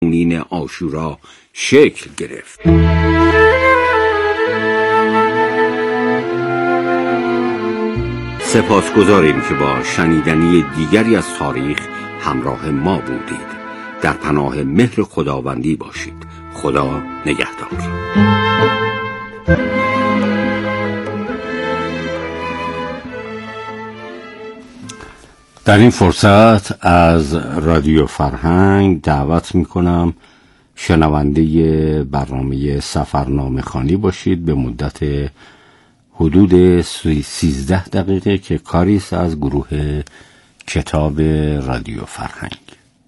نین عاشورا شکل گرفت. سپاسگزاریم که با شنیدنی دیگری از تاریخ همراه ما بودید. در پناه مهر خداوندی باشید. خدا نگهدار. در این فرصت از رادیو فرهنگ دعوت میکنم شنونده برنامه سفرنامه خوانی باشید به مدت حدود 13 دقیقه که کاری است از گروه کتاب رادیو فرهنگ.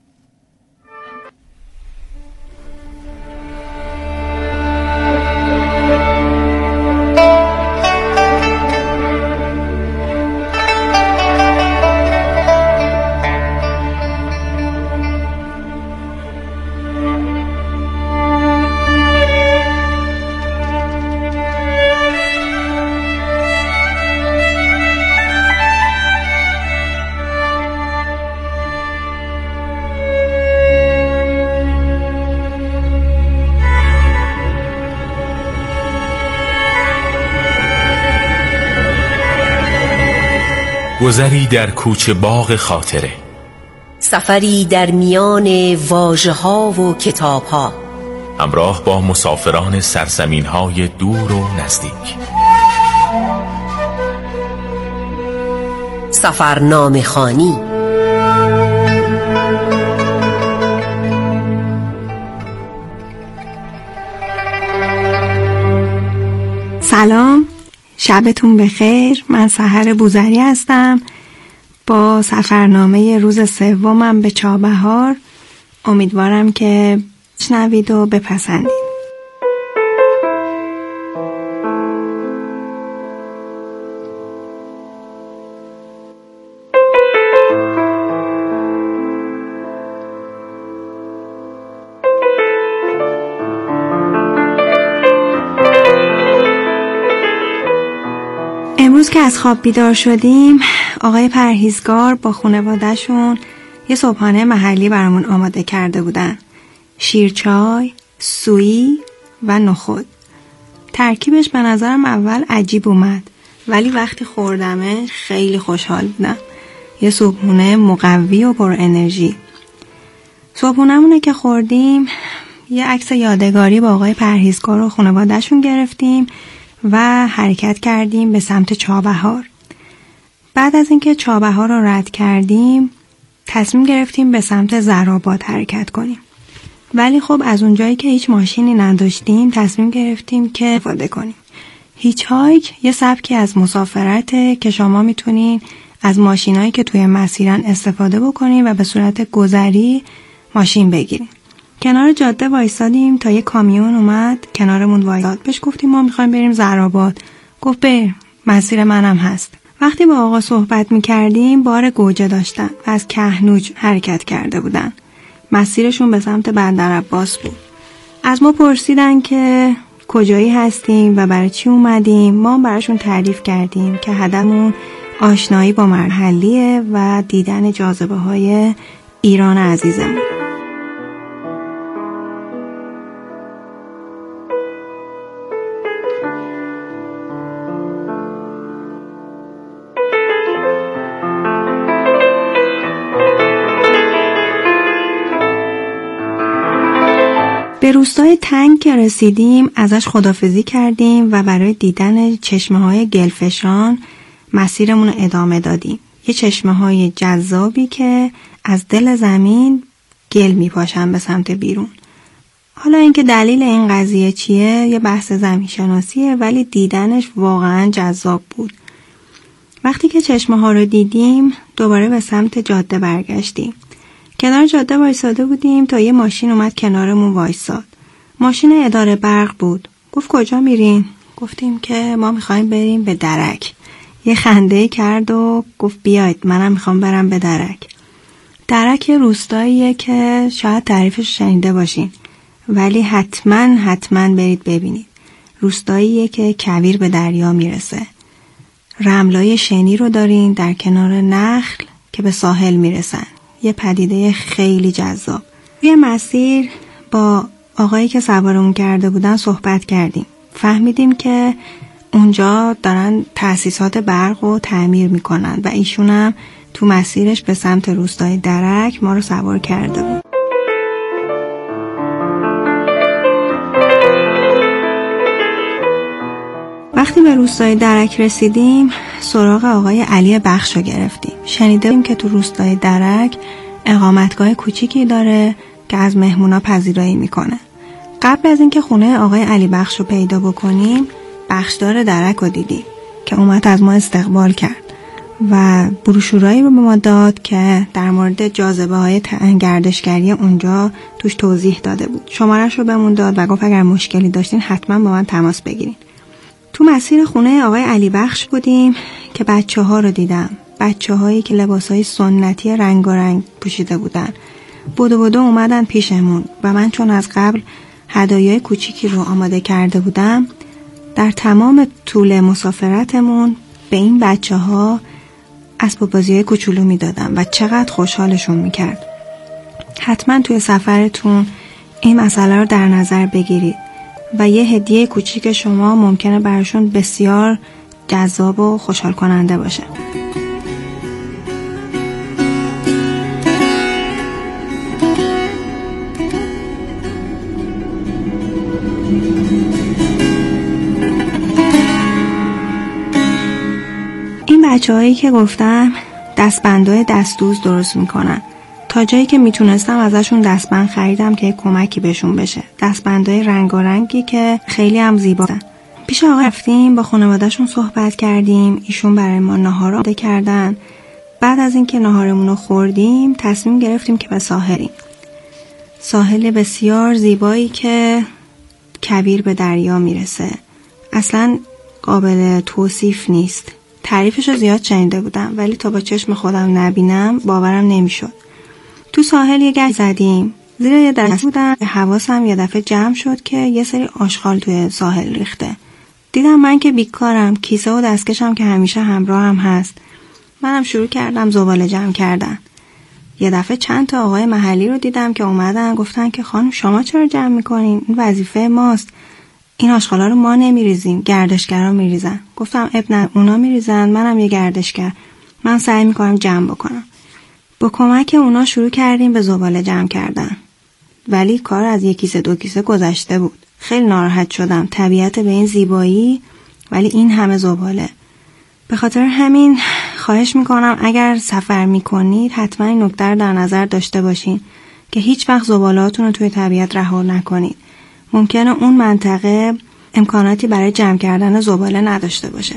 گذری در کوچه باغ خاطره، سفری در میان واژه‌ها و کتاب‌ها، همراه با مسافران سرزمین‌های دور و نزدیک. سفرنامه خوانی. سلام، شبتون بخیر. من سحر بوذری هستم با سفرنامه روز سومم به چابهار. امیدوارم که بشنوید و بپسندید. امروز که از خواب بیدار شدیم، آقای پرهیزگار با خانواده‌شون یه صبحانه محلی برامون آماده کرده بودن. شیرچای، سویی و نخود. ترکیبش به نظرم اول عجیب اومد، ولی وقتی خوردمش خیلی خوشحال بودم. یه صبحونه مقوی و پر انرژی. صبحونمونه که خوردیم، یه عکس یادگاری با آقای پرهیزگار و خانواده‌شون گرفتیم و حرکت کردیم به سمت چابهار. بعد از اینکه چابهار رو رد کردیم، تصمیم گرفتیم به سمت زرآباد حرکت کنیم. ولی خب از اونجایی که هیچ ماشینی نداشتیم، تصمیم گرفتیم که استفاده کنیم. هیچ‌هایک یه سبکی از مسافرته که شما میتونین از ماشینایی که توی مسیرن استفاده بکنین و به صورت گذری ماشین بگیرین. کنار جاده وایسادیم تا یه کامیون اومد کنارمون وایساد. بهش گفتیم ما میخوایم بریم زرآباد. گفت بر، مسیر منم هست. وقتی با آقا صحبت میکردیم بار گوجه داشتن و از کهنوج حرکت کرده بودن. مسیرشون به سمت بندرعباس بود. از ما پرسیدن که کجایی هستیم و برای چی اومدیم. ما براشون تعریف کردیم که هدفمون آشنایی با محلیه و دیدن جاذبه های ایران عزیزمون. به روستای تنگ که رسیدیم ازش خداحافظی کردیم و برای دیدن چشمه‌های گلفشان مسیرمون رو ادامه دادیم. یه چشمه‌های جذابی که از دل زمین گل میپاشن به سمت بیرون. حالا اینکه دلیل این قضیه چیه یه بحث زمین‌شناسیه، ولی دیدنش واقعا جذاب بود. وقتی که چشمه‌ها رو دیدیم دوباره به سمت جاده برگشتیم. کنار جاده وایساده بودیم تا یه ماشین اومد کنارمون وایساد. ماشین اداره برق بود. گفت کجا میرین؟ گفتیم که ما میخوایم بریم به درک. یه خنده کرد و گفت بیاید منم میخوام برم به درک. درک روستاییه که شاید تعریفش شنیده باشین، ولی حتما برید ببینید. روستاییه که کویر به دریا میرسه. رملای شنی رو دارین در کنار نخل که به ساحل میرسن. یه پدیده خیلی جذاب. توی مسیر با آقایی که سوارمون کرده بودن صحبت کردیم. فهمیدیم که اونجا دارن تأسیسات برق رو تعمیر میکنن و ایشون هم تو مسیرش به سمت روستای درک ما رو سوار کرده بود. وقتی به روستای درک رسیدیم سراغ آقای علی بخش رو گرفتیم. شنیدیم که تو روستای درک اقامتگاه کوچیکی داره که از مهمونا پذیرایی میکنه. قبل از اینکه خونه آقای علی بخش رو پیدا بکنیم بخشدار درک رو دیدیم که اومد از ما استقبال کرد و بروشورایی رو به ما داد که در مورد جاذبه‌های گردشگری اونجا توش توضیح داده بود. شماره‌اش رو بهمون داد و گفت اگر مشکلی داشتین حتما با من تماس بگیرین. تو مسیر خونه آقای علی بخش بودیم که بچه‌ها رو دیدم. بچه‌هایی که لباسای سنتی رنگارنگ پوشیده بودن. بدو اومدن پیشمون و من چون از قبل هدایای کوچیکی رو آماده کرده بودم در تمام طول مسافرتمون به این بچه‌ها اسباب بازی‌های کوچولو میدادم و چقدر خوشحالشون میکرد. حتما توی سفرتون این مسئله رو در نظر بگیرید و یه هدیه کوچیک شما ممکنه براشون بسیار جذاب و خوشحال کننده باشه. این بچه‌هایی که گفتم دستبندهای دستدوز درست میکنن. تا جایی که میتونستم ازشون دستبند خریدم که کمکی بهشون بشه. دستبندهای رنگارنگی که خیلی هم زیبان. پیش آقا رفتیم با خانوادهشون صحبت کردیم. ایشون برای ما ناهار آماده کردن. بعد از اینکه ناهارمون رو خوردیم تصمیم گرفتیم که به ساحلیم. ساحل بسیار زیبایی که کویر به دریا میرسه. اصلا قابل توصیف نیست. تعریفش رو زیاد شنیده بودم ولی تا با چشم خودم نبینم باورم نمیشد. تو ساحل یه گشت زدیم. زیر یه درخت بودم. حواسم یه دفعه جمع شد که یه سری آشغال توی ساحل ریخته. دیدم من که بیکارم، کیسه و دستکشم که همیشه همراهم هست. منم شروع کردم زباله جمع کردن. یه دفعه چند تا آقای محلی رو دیدم که اومدن گفتن که خانم شما چرا جمع میکنین؟ این وظیفه ماست. این آشغالا رو ما نمیریزیم، گردشگرا میریزن. گفتم اب نه، اونا میریزن، منم یه گردشگر. من سعی میکنم جمع بکنم. با کمک اونا شروع کردیم به زباله جمع کردن. ولی کار از یک کیسه دو کیسه گذشته بود. خیلی ناراحت شدم. طبیعت به این زیبایی ولی این همه زباله. به خاطر همین خواهش میکنم اگر سفر میکنید حتما این نکته رو در نظر داشته باشین که هیچ وقت زبالهاتون رو توی طبیعت رها نکنید. ممکنه اون منطقه امکاناتی برای جمع کردن زباله نداشته باشه.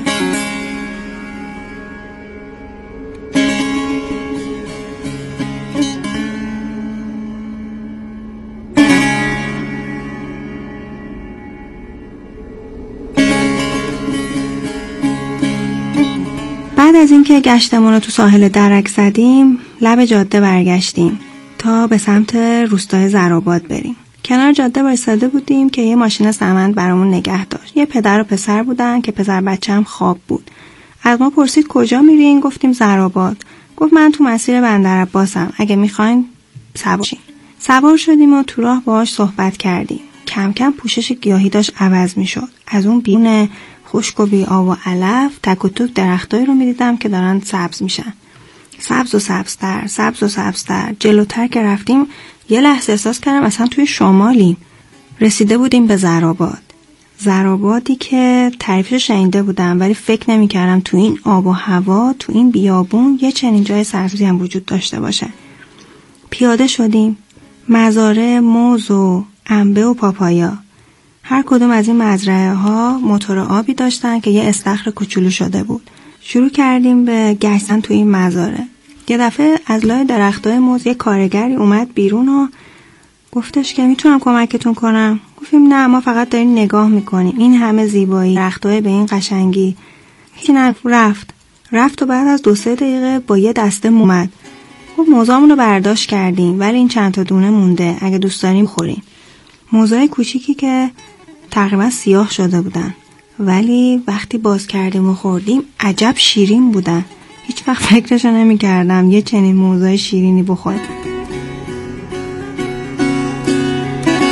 بعد از اینکه گشتمون رو تو ساحل درک زدیم لب جاده برگشتیم تا به سمت روستای زرآباد بریم. کنار جاده وایساده بودیم که یه ماشین سمند برامون نگه داشت. یه پدر و پسر بودن که پسر بچه‌م خواب بود. از ما پرسید کجا میرین؟ گفتیم زرآباد. گفت من تو مسیر بندرعباسم، اگه میخواین سوار شین. سوار شدیم و تو راه باهاش صحبت کردیم. کم کم پوشش گیاهی داشت عوض میشد. از اون بیرون خشک و بی آب و علف تک و توک درختایی رو میدیدم که دارن سبز میشن. سبز و سبزتر، سبز و سبزتر. جلوتر که رفتیم یه لحظه احساس کردم اصلا توی شمالیم. رسیده بودیم به زرآباد. زرآبادی که تعریفش شنیده بودم ولی فکر نمی کردم تو این آب و هوا، تو این بیابون یه چنین جای سرسبزی هم وجود داشته باشه. پیاده شدیم. مزارع موز و انبه و پاپایا. هر کدوم از این مزرعه ها موتور آبی داشتن که یه استخر کوچولو شده بود. شروع کردیم به گشتن تو این مزارع. یه دفعه از لای درختای موز یه کارگری اومد بیرون و گفتش که میتونم کمکتون کنم. گفتیم نه، ما فقط داریم نگاه میکنیم. این همه زیبایی، درختای به این قشنگی. هیچی نه. رفت و بعد از 2-3 دقیقه با یه دسته اومد. خب موزامون رو برداشت کردیم ولی این چند تا دونه مونده، اگه دوست داریم خوریم. موزای کوچیکی که تقریبا سیاه شده بودن ولی وقتی باز کردیم و خوردیم عجب شیرین بودن. هیچ وقت فکرشو نمی کردم یه چنین موزای شیرینی بخورم.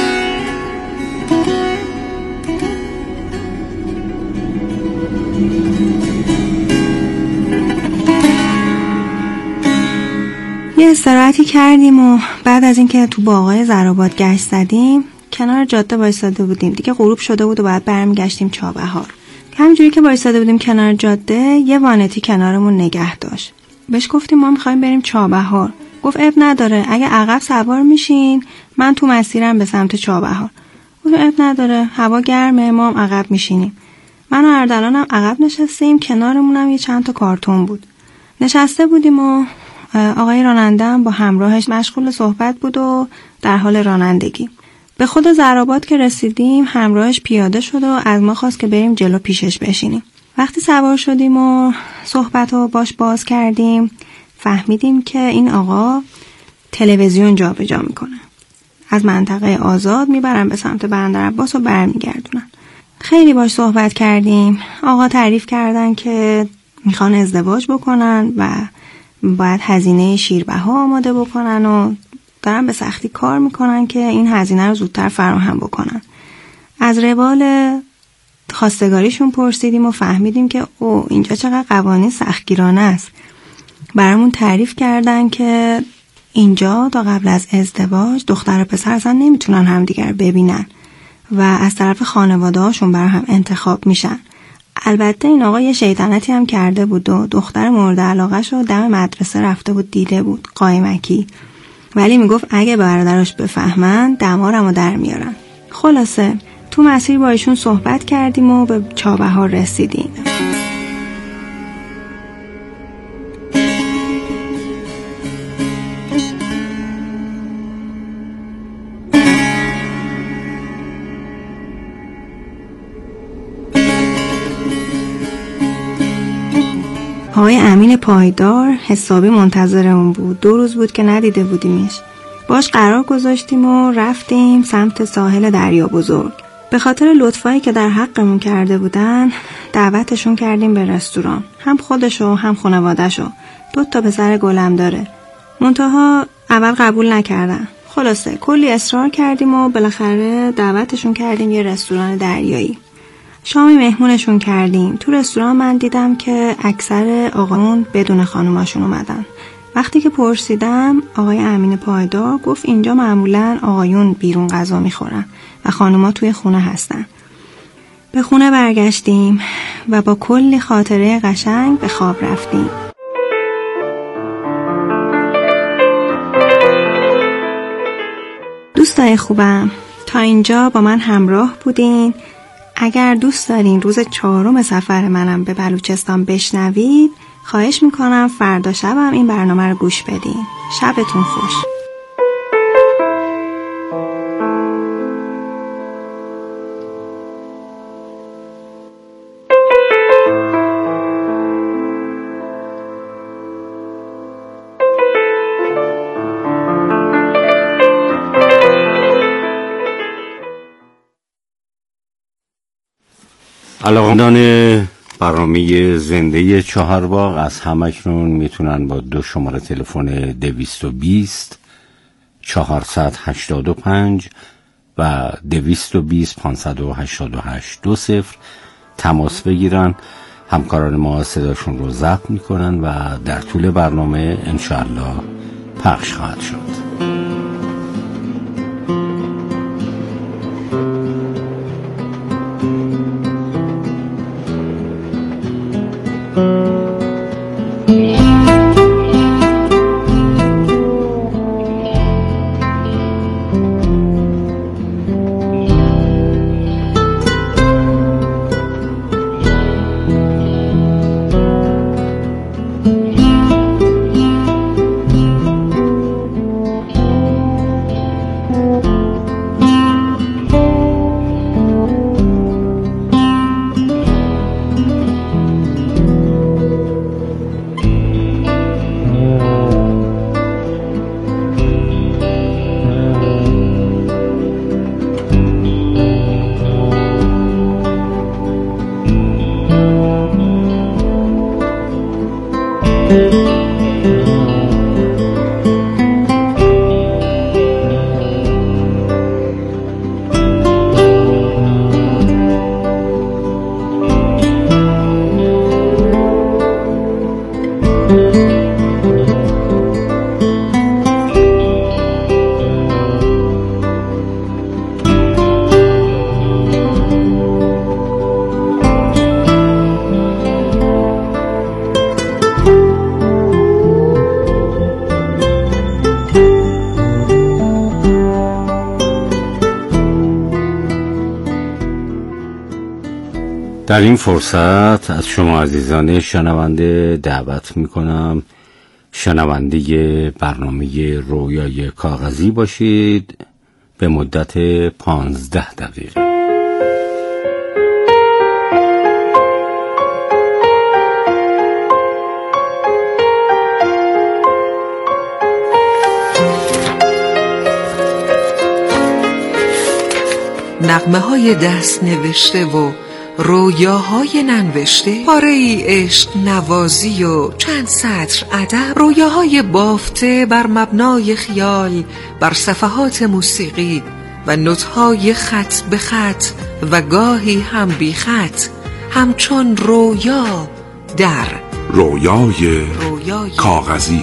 کردیم و بعد از اینکه تو باغای زرآباد گشت زدیم کنار جاده وایساده بودیم. دیگه غروب شده بود و بعد برمیگشتیم چابهار. همینجوری که وایساده بودیم کنار جاده یه وانتی کنارمون نگه داشت. بهش گفتیم ما می‌خوایم بریم چابهار. گفت اب نداره، اگه عقب سوار میشین من تو مسیرم به سمت چابهار. گفت اب نداره، هوا گرمه، ما هم عقب میشینیم. من و اردلانم عقب نشستیم، کنارمونم یه چند تا کارتون بود. نشسته بودیم و آقای راننده هم با همراهش مشغول صحبت بود و در حال رانندگی. به خود زرآباد که رسیدیم همراهش پیاده شد و از ما خواست که بریم جلو پیشش بشینیم. وقتی سوار شدیم و صحبت رو باش باز کردیم فهمیدیم که این آقا تلویزیون جابجا میکنه. از منطقه آزاد میبرن به سمت بندرعباس و برمیگردونن. خیلی باش صحبت کردیم. آقا تعریف کردن که میخوان ازدواج بکنن و باید هزینه شیربها آماده بکنن و دارن به سختی کار میکنن که این هزینه رو زودتر فراهم بکنن. از روال خواستگاریشون پرسیدیم و فهمیدیم که اینجا چقدر قوانین سختگیرانه است. برامون تعریف کردن که اینجا تا قبل از ازدواج دختر و پسر اصلا نمیتونن همدیگر ببینن و از طرف خانواده هاشون برای هم انتخاب میشن. البته این آقا یه شیطنتی هم کرده بود و دختر مورد علاقه شو دم مدرسه رفته بود دیده بود، قایمکی. ولی میگفت اگه برادراش بفهمن دمارمو در میارن. خلاصه تو مسیر با ایشون صحبت کردیم و به چابهار رسیدیم. آقای امین پایدار حسابی منتظرمون بود. 2 روز بود که ندیده بودیمش. باش قرار گذاشتیم و رفتیم سمت ساحل دریا بزرگ. به خاطر لطفایی که در حقمون کرده بودن دعوتشون کردیم به رستوران. هم خودشو هم خانواده‌شو. 2 تا پسر گلم داره. منتها اول قبول نکردن. خلاصه کلی اصرار کردیم و بالاخره دعوتشون کردیم یه رستوران دریایی. شامی مهمونشون کردیم. تو رستوران من دیدم که اکثر آقایون بدون خانوماشون اومدن. وقتی که پرسیدم آقای امین پایدار گفت اینجا معمولاً آقایون بیرون غذا میخورن و خانوما توی خونه هستن. به خونه برگشتیم و با کلی خاطره قشنگ به خواب رفتیم. دوستای خوبم، تا اینجا با من همراه بودین. اگر دوست دارین روز 4 سفر منم به بلوچستان بشنوید خواهش میکنم فردا شبم این برنامه رو گوش بدین. شبتون خوش. علاقه‌مندان برنامه زنده چهارباغ از همکنون میتونن با 2 شماره تلفن 220 485 و 220 588 20 تماس بگیرن. همکاران ما صداشون رو ضبط میکنن و در طول برنامه انشاءالله پخش خواهد شد. در این فرصت از شما عزیزان شنونده دعوت میکنم شنونده برنامه رویای کاغذی باشید به مدت 15 دقیقه. نغمه‌های دست نوشته و رویاهای ننوشته، پاره‌ای عشق نوازی و چند سطر ادب، رویاهای بافته بر مبنای خیال بر صفحات موسیقی و نوت‌های خط به خط و گاهی هم بی خط، همچون رویا در رویای کاغذی.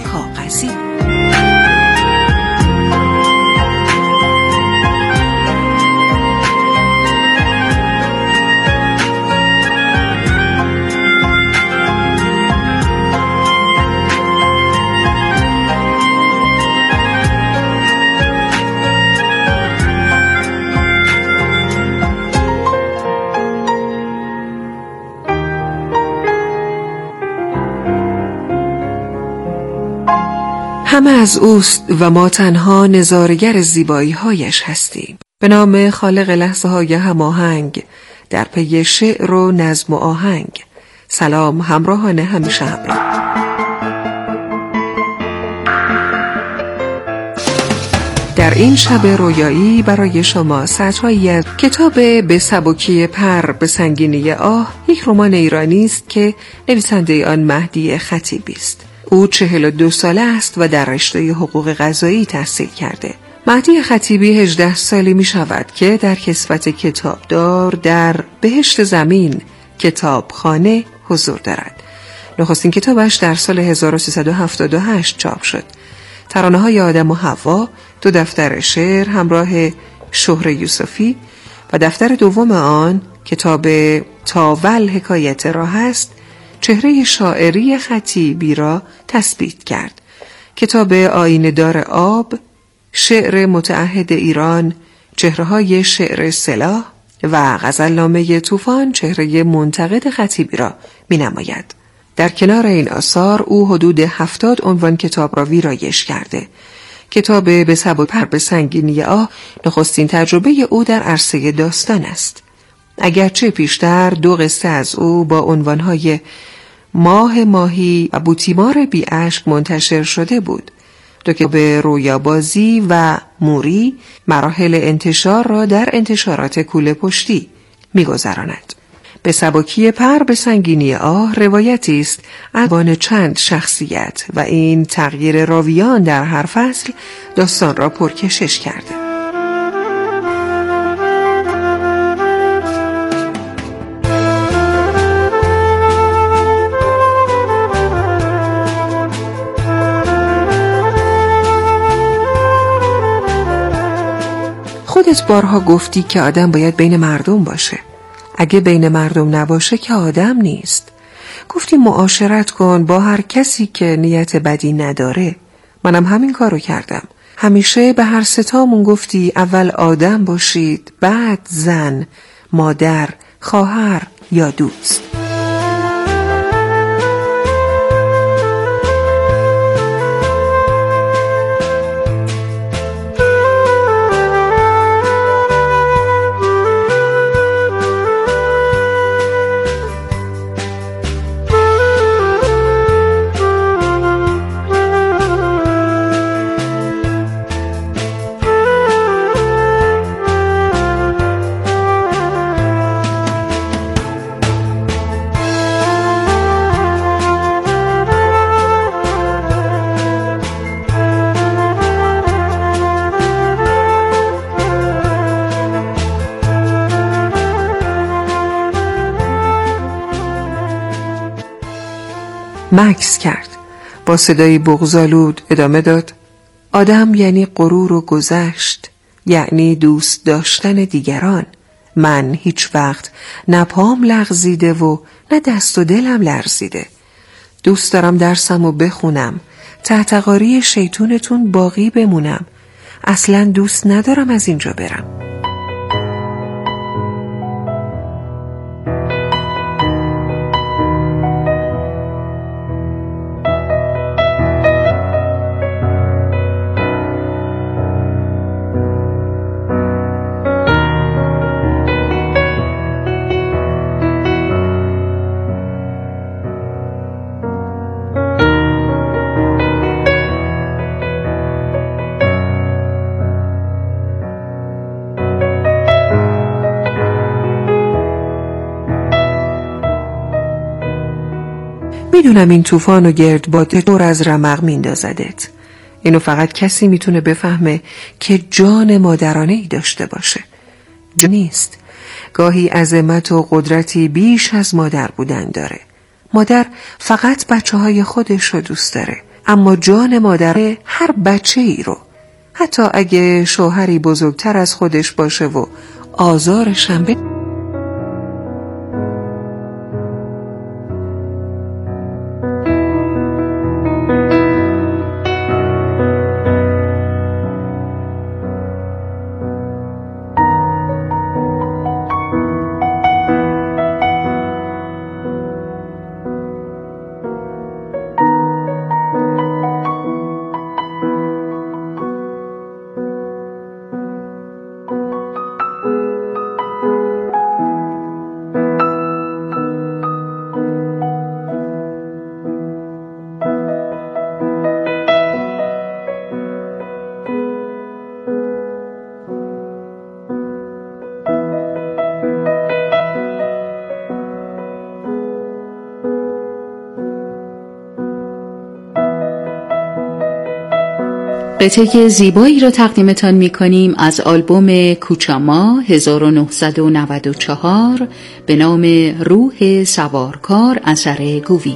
همه از اوست و ما تنها نظارگر زیبایی هایش هستیم. به نام خالق لحظه های هماهنگ در پی شعر و نظم و آهنگ. سلام همراهان همیشه همراه. در این شب رویایی برای شما سطرهایی از کتاب به سبکی پر به سنگینی آه، یک رمان ایرانی است که نویسنده آن مهدی خطیبی است. او 42 ساله است و در رشته حقوق قضایی تحصیل کرده. مهدی خطیبی 18 سالی می شود که در کسوت کتابدار در بهشت زمین کتابخانه حضور دارد. نخستین کتابش در سال 1378 چاپ شد. ترانه های آدم و حوا، 2 دفتر شعر همراه شهر یوسفی و دفتر دوم آن کتاب تاول حکایت راه است، چهره شاعری خطیبی را تثبیت کرد. کتاب آینه دار آب، شعر متعهد ایران، چهره‌های شعر سلاح و غزلنامه طوفان چهره منتقد خطیبی را می‌نماید. در کنار این آثار او حدود 70 عنوان کتاب را ویرایش کرده. کتاب به سبک پر به سنگینی آه نخستین تجربه او در عرصه داستان است. اگرچه پیشتر 2 قصه از او با عنوانهای ماه ماهی و بوتیمار بی اشک منتشر شده بود. 2 کتاب رویابازی و موری مراحل انتشار را در انتشارات کوله پشتی می‌گذراند. به سبکی پر به سنگینی آه روایتی است از بان چند شخصیت و این تغییر راویان در هر فصل داستان را پرکشش کرده. خودت بارها گفتی که آدم باید بین مردم باشه. اگه بین مردم نباشه که آدم نیست. گفتی معاشرت کن با هر کسی که نیت بدی نداره. منم همین کارو کردم. همیشه به هر ستامون گفتی اول آدم باشید، بعد زن، مادر، خواهر یا دوست. مکث کرد. با صدای بغض‌آلود ادامه داد: آدم یعنی غرور و گذشت، یعنی دوست داشتن دیگران. من هیچ وقت نه پام لغزیده و نه دست و دلم لرزیده. دوست دارم درسمو بخونم، تحت قاری شیطونتون باقی بمونم. اصلا دوست ندارم از اینجا برم. میدونم این طوفان و گردباد دور از رمق میندازدت. اینو فقط کسی میتونه بفهمه که جان مادرانه‌ای داشته باشه. نیست. گاهی عظمت و قدرتی بیش از مادر بودن داره. مادر فقط بچه‌های خودش رو دوست داره، اما جان مادر هر بچه‌ای رو، حتی اگه شوهری بزرگتر از خودش باشه و آزارش هم قطعه زیبایی را تقدیمتان می‌کنیم از آلبوم کوچاما 1994 به نام روح سوارکار اثر گویی.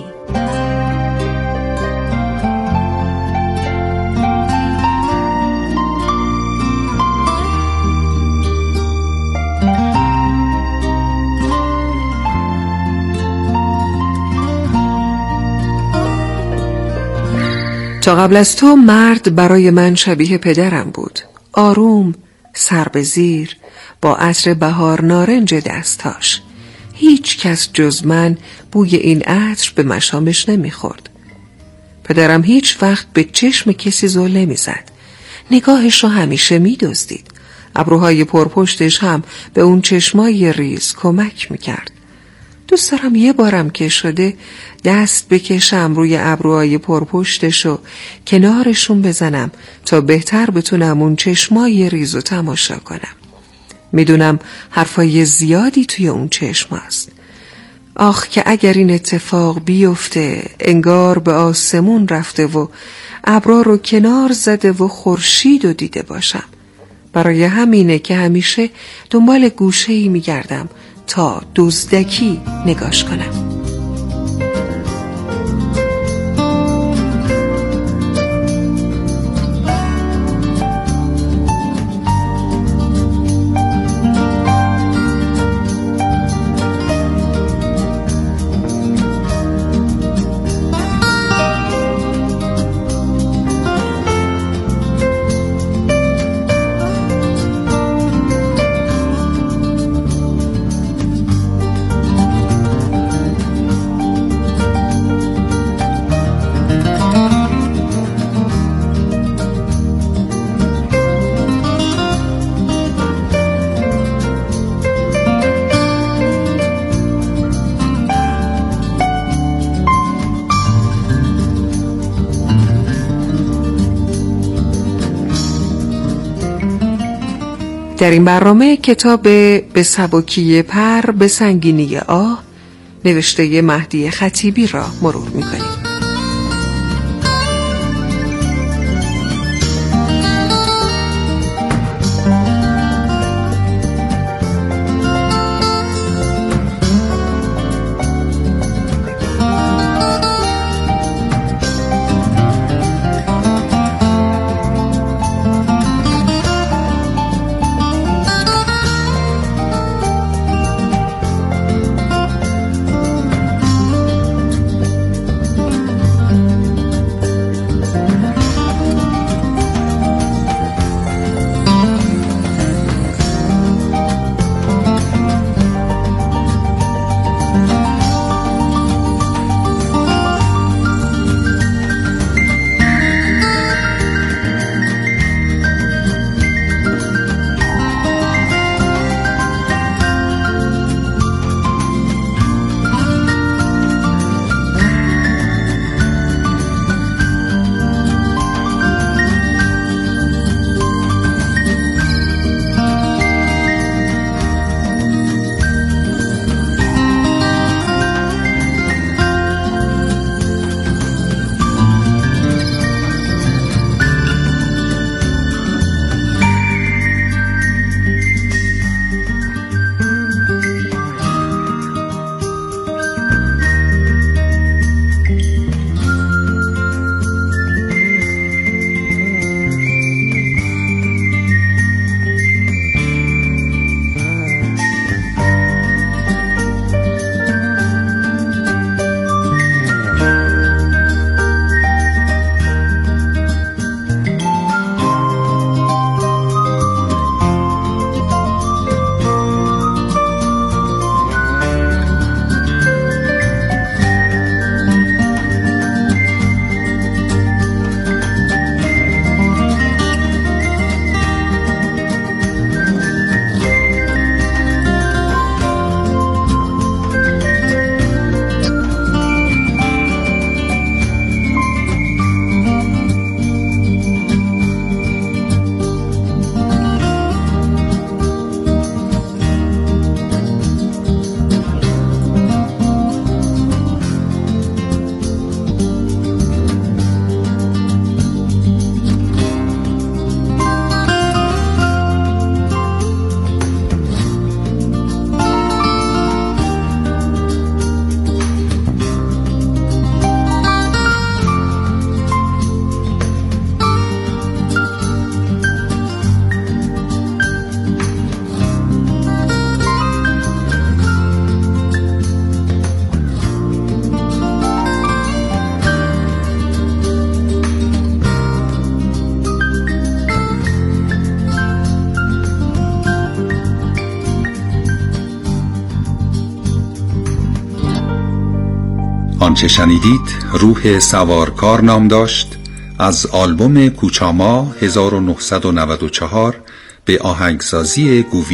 تا قبل از تو مرد برای من شبیه پدرم بود. آروم، سر به زیر، با عطر بهار نارنج دستاش. هیچ کس جز من بوی این عطر به مشامش نمیخورد. پدرم هیچ وقت به چشم کسی زل نمیزد. نگاهش رو همیشه میدزدید. ابروهای پرپشتش هم به اون چشمای ریز کمک میکرد. دوست دارم یه بارم که شده دست بکشم روی ابروهای پرپشتش و کنارشون بزنم تا بهتر بتونم اون چشمای ریزو تماشا کنم. میدونم حرفای زیادی توی اون چشم هست. آخ که اگر این اتفاق بیفته، انگار به آسمون رفته و ابرا رو کنار زده و خورشید رو دیده باشم. برای همینه که همیشه دنبال گوشه‌ای میگردم تا دزدکی نگاش کنم. در این برنامه کتاب به سبکی پر به سنگینی آه نوشته مهدی خطیبی را مرور می‌کنیم. آنچه شنیدید روح سوارکار نام داشت، از آلبوم کوچاما 1994 به آهنگسازی گووی.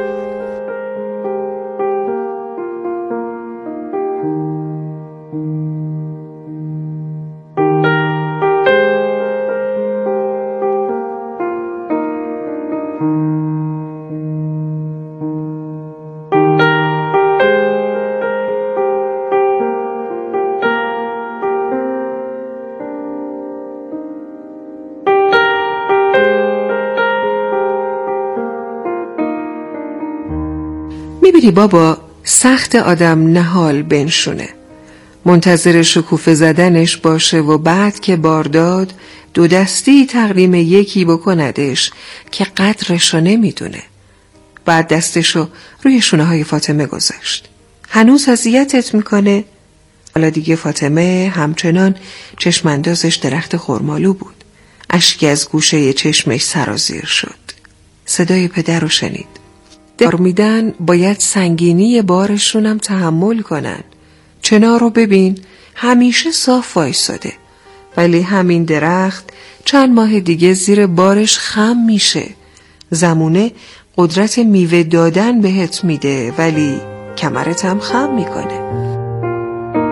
میبینی بابا، سخت آدم نهال بنشونه، منتظر شکوفه زدنش باشه و بعد که بارداد دو دستی تقدیم یکی بکندش که قدرشو نمیدونه. بعد دستشو روی شونه های فاطمه گذاشت. هنوز اذیتت میکنه؟ حالا دیگه فاطمه همچنان چشماندازش درخت خرمالو بود. اشکی از گوشه چشمش سرازیر شد. صدای پدر رو شنید. دار میدن باید سنگینی بارشونم تحمل کنن. چنار رو ببین، همیشه صاف وایساده، ولی همین درخت چند ماه دیگه زیر بارش خم میشه. زمونه قدرت میوه دادن بهت میده، ولی کمرت هم خم میکنه.